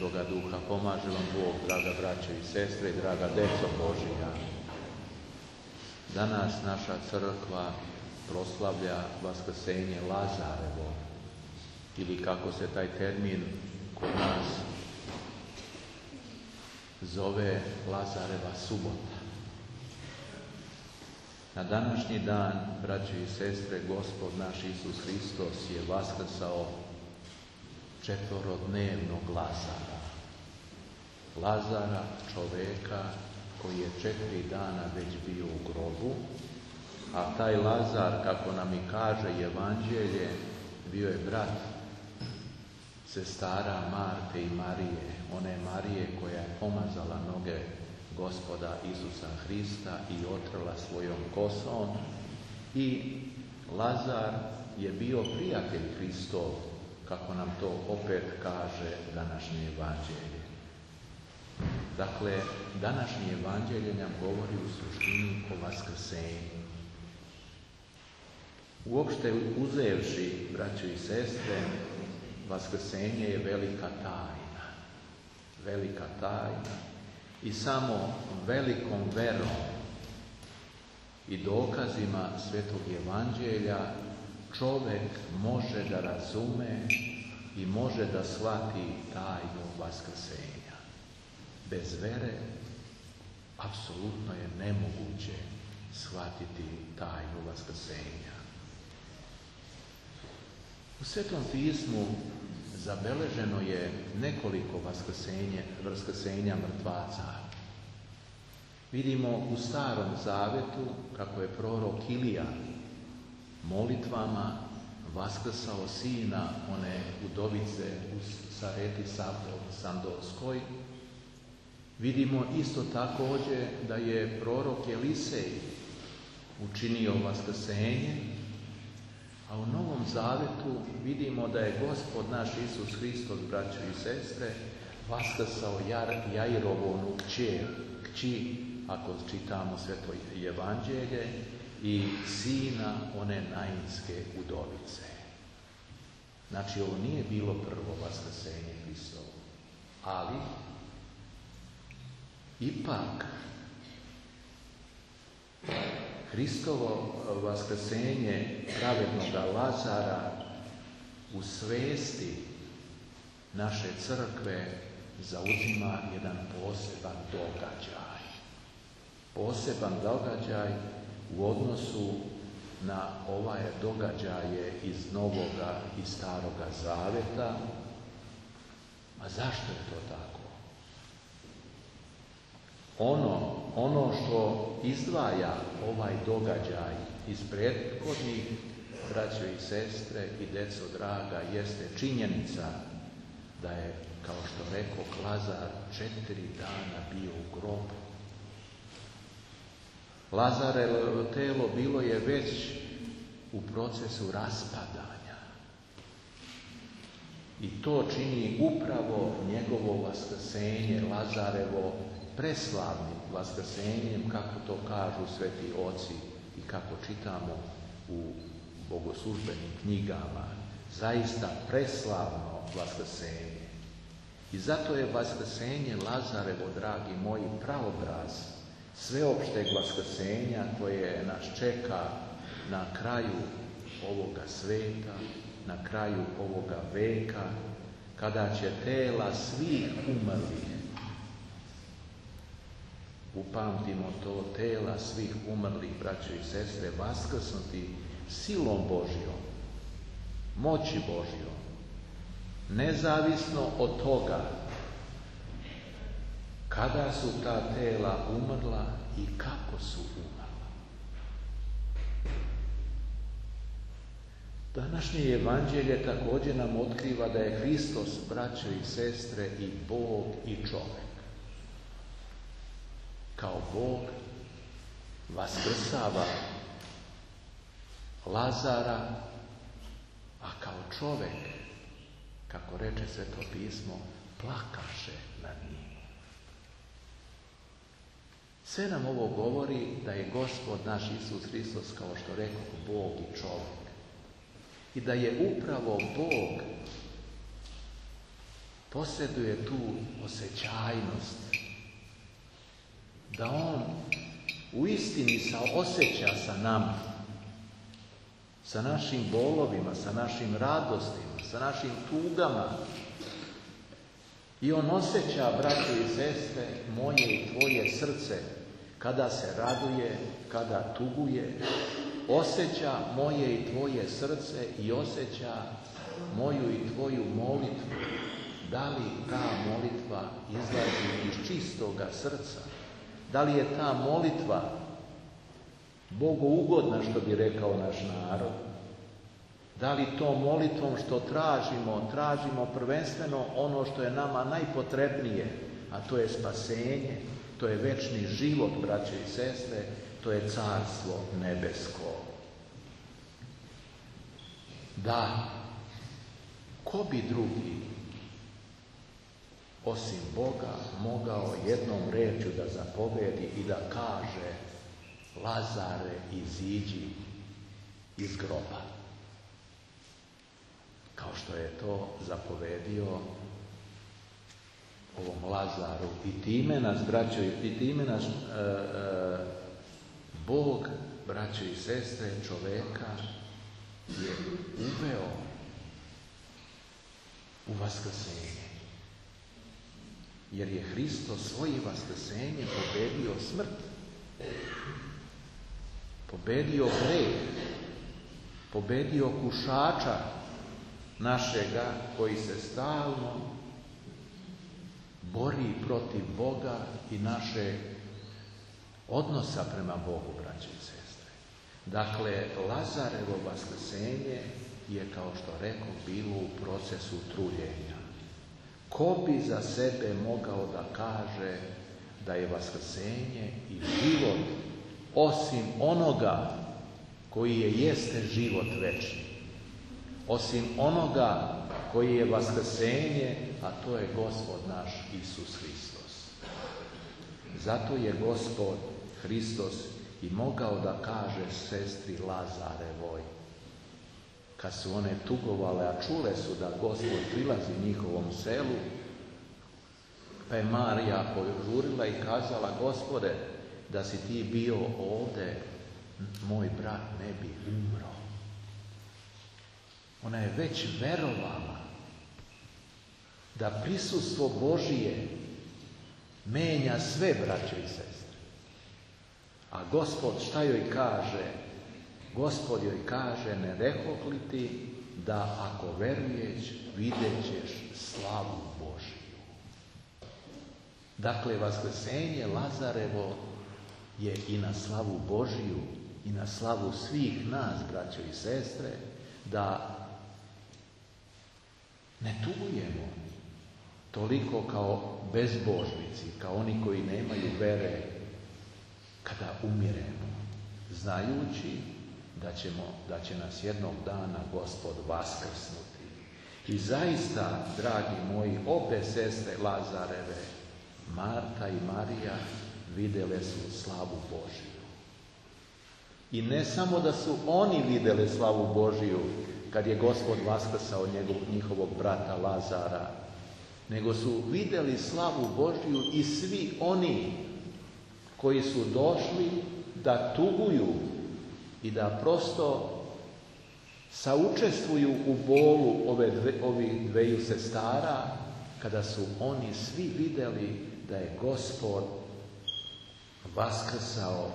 Svetoga Duha. Pomaže vam Bog, draga braćo i sestre i draga deco Božija. Danas naša crkva proslavlja vaskrsenje Lazarevo, ili kako se taj termin kod nas zove, Lazareva subota. Na današnji dan, braćo i sestre, Gospod naš Isus Hristos je vaskrsao četvorodnevnog Lazara. Lazara, čoveka koji je 4 dana već bio u grobu, a taj Lazar, kako nam i kaže Evanđelje, bio je brat sestara Marte i Marije, one Marije koja je pomazala noge Gospoda Isusa Hrista i otrla svojom kosom, i Lazar je bio prijatelj Hristov, kako nam to opet kaže današnje Evanđelje. Dakle, današnje Evanđelje nam govori u suštini o vaskrsenju. Uopšte uzevši, braćo i sestre, vaskrsenje je velika tajna. Velika tajna. I samo velikom verom i dokazima Svetog Evanđelja čovjek može da razume i može da shvati tajnu vaskrsenja. Bez vere apsolutno je nemoguće shvatiti tajnu vaskrsenja. U Svetom pismu zabeleženo je nekoliko vaskrsenja mrtvaca. Vidimo u Starom Zavetu kako je prorok Ilija molitvama vaskrsao sina one udovice u Sareti Sandorskoj. Vidimo isto također da je prorok Elisej učinio vaskrsenje, a u Novom Zavetu vidimo da je Gospod naš Isus Hristos, braćo i sestre, vaskrsao Jairovu kći, ako čitamo Sveto Evanđelje, i sina one Nainske udovice. Znači, ovo nije bilo prvo vaskrsenje Hristovo, ali ipak Hristovo vaskrsenje pravednoga Lazara u svesti naše crkve zauzima jedan poseban događaj. Poseban događaj u odnosu na ovaj događaje iz Novoga i Staroga Zaveta. A zašto je to tako? Ono što izdvaja ovaj događaj iz prethodnih, braćo i sestre i deco draga, jeste činjenica da je, kao što rekoh, Lazar 4 dana bio u grobu. Lazarevo telo bilo je već u procesu raspadanja. I to čini upravo njegovo vaskrsenje, Lazarevo, preslavnim vaskrsenjem, kako to kažu sveti oci i kako čitamo u bogoslužbenim knjigama. Zaista preslavno vaskrsenje. I zato je vaskrsenje Lazarevo, dragi moji, pravobraz sveopšteg vaskrsenja koje nas čeka na kraju ovoga sveta, na kraju ovoga veka, kada će tela svih umrlih, upamtimo to, tela svih umrlih, braćo i sestre, vaskrsnuti silom Božjom, moći Božjom, nezavisno od toga kada su ta tela umrla i kako su umrla. Današnje Evanđelje također nam otkriva da je Hristos, braćo i sestre, i Bog i čovjek. Kao Bog vaskrsava Lazara, a kao čovjek, kako reče Sveto pismo, plakaše nad njim. Sve nam ovo govori da je Gospod naš Isus Hristos, kao što rekao, Bog i čovjek. I da je upravo Bog posjeduje tu osjećajnost, da on u istini osjeća sa nama, sa našim bolovima, sa našim radostima, sa našim tugama. I on osjeća, braće i sestre, moje i tvoje srce, kada se raduje, kada tuguje. Osjeća moje i tvoje srce i osjeća moju i tvoju molitvu. Da li ta molitva izlazi iz čistoga srca? Da li je ta molitva Bogu ugodna, što bi rekao naš narod? Da li to molitvom što tražimo prvenstveno ono što je nama najpotrebnije, a to je spasenje, to je večni život, braće i sestre, to je carstvo nebesko. Da, ko bi drugi osim Boga mogao jednom rečju da zapovedi i da kaže: Lazare, iziđi iz groba, kao što je to zapovedio ovom Lazaru. I time nas, braćo, Bog, braćo i sestre, čoveka je uveo u vaskrsenje. Jer je Hristos svojim vaskrsenjem pobedio smrt, pobedio greh, pobedio kušača našega koji se stalno bori protiv Boga i našeg odnosa prema Bogu, braće i sestre. Dakle, Lazarevo vaskrsenje je, kao što rekao, bilo u procesu truljenja. Ko bi za sebe mogao da kaže da je vaskrsenje i život osim onoga koji jeste život večni, osim onoga koji je vaskrsenje, a to je Gospod naš Isus Hristos. Zato je Gospod Hristos i mogao da kaže sestri Lazarevoj, kad su one tugovale, a čule su da Gospod prilazi njihovom selu, pa je Marija požurila i kazala: Gospode, da si ti bio ovde, moj brat ne bi umro. Ona je već verovala da prisustvo Božije menja sve, braće i sestre. A Gospod šta joj kaže? Gospod joj kaže: ne rekoh li ti da ako veruješ vidjet ćeš slavu Božiju. Dakle, vaskrsenje Lazarevo je i na slavu Božiju i na slavu svih nas, braćo i sestre, da ne tugujemo toliko kao bezbožnici, kao oni koji nemaju vere, kada umiremo, znajući da će nas jednog dana Gospod vaskrsnuti. I zaista, dragi moji, obe sestre Lazareve, Marta i Marija, vidjele su slavu Božiju. I ne samo da su oni vidjeli slavu Božiju kad je Gospod vaskrsao njihovog brata Lazara, nego su vidjeli slavu Božiju i svi oni koji su došli da tuguju i da prosto saučestvuju u bolu ovih dveju sestara, kada su oni svi vidjeli da je Gospod vaskrsao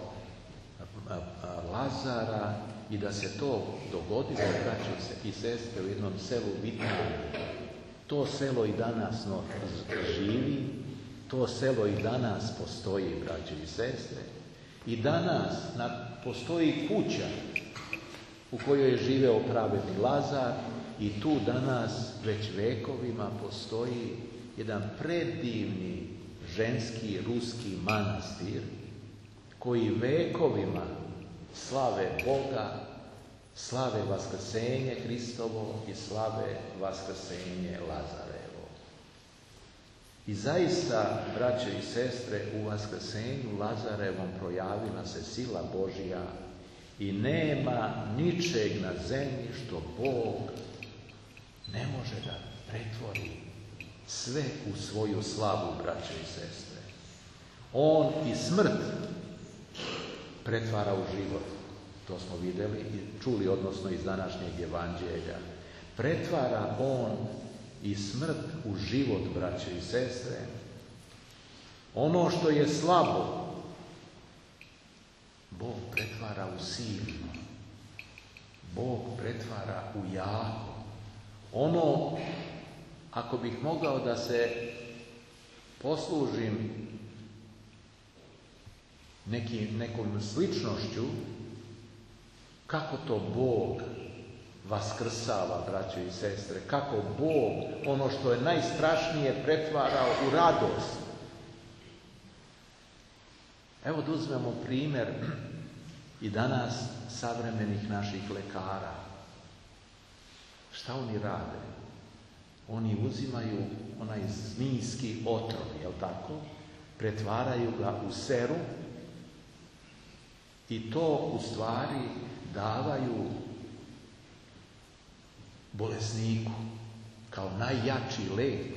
Lazara i da se to dogodilo, braćo i sestre, u jednom selu Vitaniji. To selo i danas živi, to selo i danas postoji, braćo i sestre. I danas postoji kuća u kojoj je živeo pravedni Lazar i tu danas već vekovima postoji jedan predivni ženski ruski manastir koji vekovima slave Boga, slave vaskrsenje Hristovo i slave vaskrsenje Lazarevo. I zaista, braće i sestre, u vaskrsenju Lazarevom projavila se sila Božja i nema ničeg na zemlji što Bog ne može da pretvori sve u svoju slavu, braće i sestre. On i smrt pretvara u život. To smo vidjeli i čuli, odnosno iz današnjeg evanđelja. Pretvara on i smrt u život, braće i sestre. Ono što je slabo, Bog pretvara u silno. Bog pretvara u jako. Ono, ako bih mogao da se poslužim nekom sličnošću, kako to Bog vaskrsava, braćo i sestre, kako Bog ono što je najstrašnije pretvarao u radost. Evo da uzmemo primjer i danas savremenih naših lekara. Šta oni rade? Oni uzimaju onaj zmijski otrov, jel tako? Pretvaraju ga u serum i to u stvari davaju bolesniku kao najjači lek.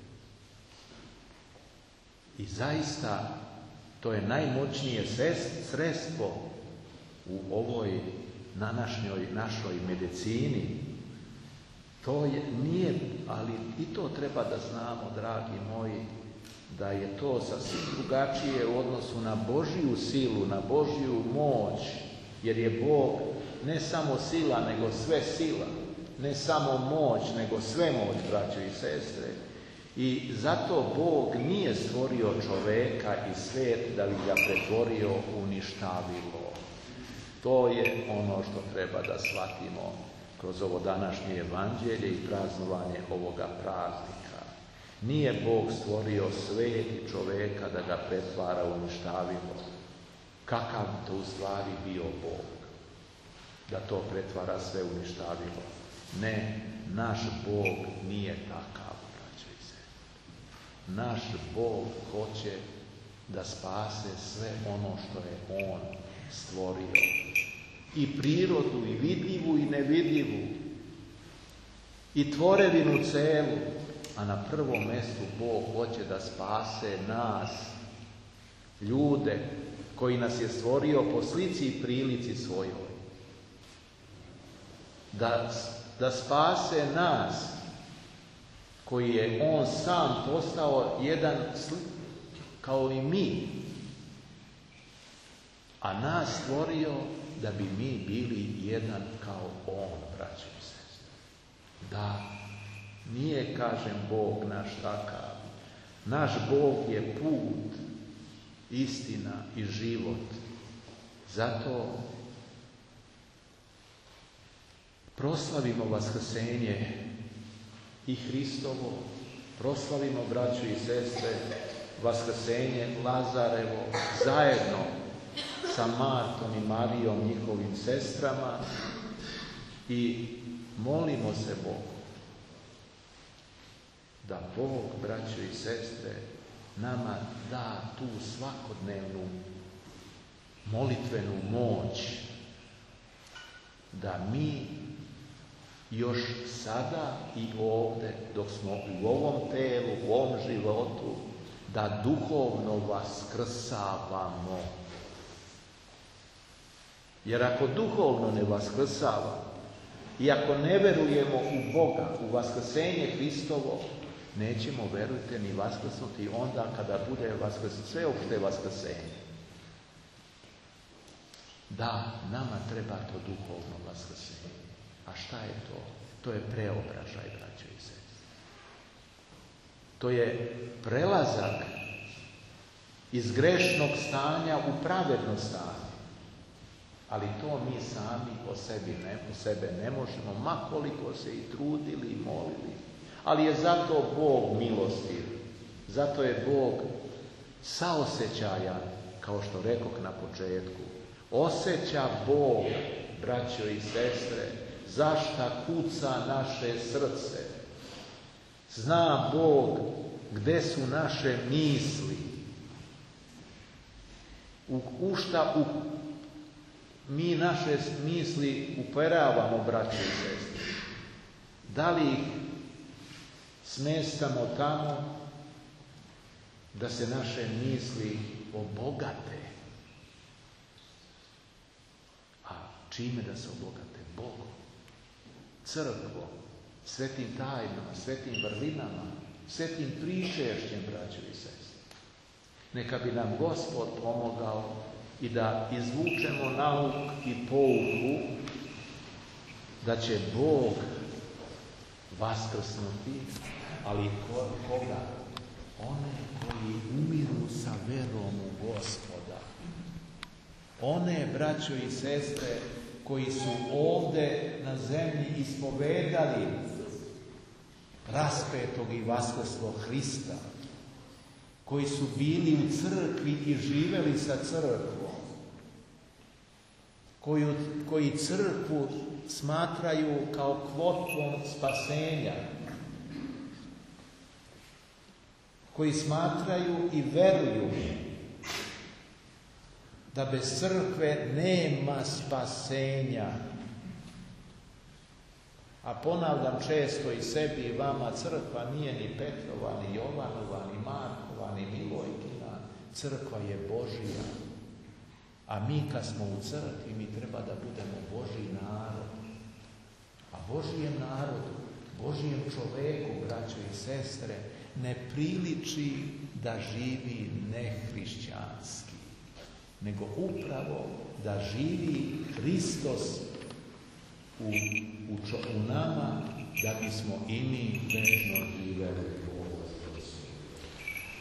I zaista to je najmoćnije sredstvo u ovoj našoj medicini. To nije, ali i to treba da znamo, dragi moji, da je to sasvim drugačije u odnosu na Božju silu, na Božju moć, jer je Bog ne samo sila, nego sve sila, ne samo moć, nego sve moć, braćo i sestre. I zato Bog nije stvorio čoveka i svijet da bi ga pretvorio u ništavilo. To je ono što treba da shvatimo kroz ovo današnje evanđelje i praznovanje ovoga praznika. Nije Bog stvorio svijet i čoveka da ga pretvara u ništavilo. Kakav to u stvari bio Bog? Da to pretvara sve u ništavilo. Ne, naš Bog nije takav, braćo i sestre. Naš Bog hoće da spase sve ono što je On stvorio. I prirodu, i vidljivu, i nevidljivu. I tvorevinu celu. A na prvom mjestu Bog hoće da spase nas, ljude, koji nas je stvorio po slici i prilici svojoj. Da spase nas, koji je On sam postao jedan kao i mi, a nas stvorio da bi mi bili jedan kao On, braćo i sestre. Da, nije, kažem, Bog naš takav. Naš Bog je put, istina i život. Zato proslavimo vaskrsenje i Hristovo, proslavimo, braćo i sestre, vaskrsenje Lazarevo zajedno sa Martom i Marijom, njihovim sestrama, i molimo se Bogu da Bog, braćo i sestre, nama da tu svakodnevnu molitvenu moć da mi još sada i ovdje, dok smo u ovom telu, u ovom životu, da duhovno vaskrsavamo. Jer ako duhovno ne vaskrsavamo i ako ne verujemo u Boga, u vaskrsenje Hristovo, nećemo, verujte, ni vaskrsnuti onda kada bude sveopšte vaskrsenje. Da, nama treba to duhovno vaskrsenje. A šta je to? To je preobražaj, braćo i sestre. To je prelazak iz grešnog stanja u pravedno stanje. Ali to mi sami po sebe ne možemo, ma koliko se i trudili i molili. Ali je zato Bog milostiv. Zato je Bog saosećajan, kao što rekoh na početku. Osjeća Bog, braćo i sestre, zašta kuca naše srce. Zna Bog gde su naše misli. Mi naše misli uperavamo, braćo i sestre. Da li ih smestamo tamo da se naše misli obogate. A čime da se obogate? Bogom, crkvom, svetim tajnama, svetim vrlinama, svetim prišešćem, braćo i sestre. Neka bi nam Gospod pomogao i da izvučemo nauk i pouku da će Bog vaskrsnuti, ali koga? One koji umiru sa verom u Gospoda. One, braćo i sestre, koji su ovde na zemlji ispovedali raspetog i vaskrslog Hrista, koji su bili u crkvi i živeli sa crkvom, koji crkvu smatraju kao kvotvom spasenja, koji smatraju i veruju da bez crkve nema spasenja. A ponavljam često i sebi i vama, crkva nije ni Petrova, ni Jovanova, ni Markova, ni Milojkina. Crkva je Božija. A mi kad smo u crkvi, mi treba da budemo Božji narod. A Božjem narodu, Božjem čoveku, braćo i sestre, ne priliči da živi nehrišćanski, nego upravo da živi Hristos u nama, da bismo i mi večno živeli.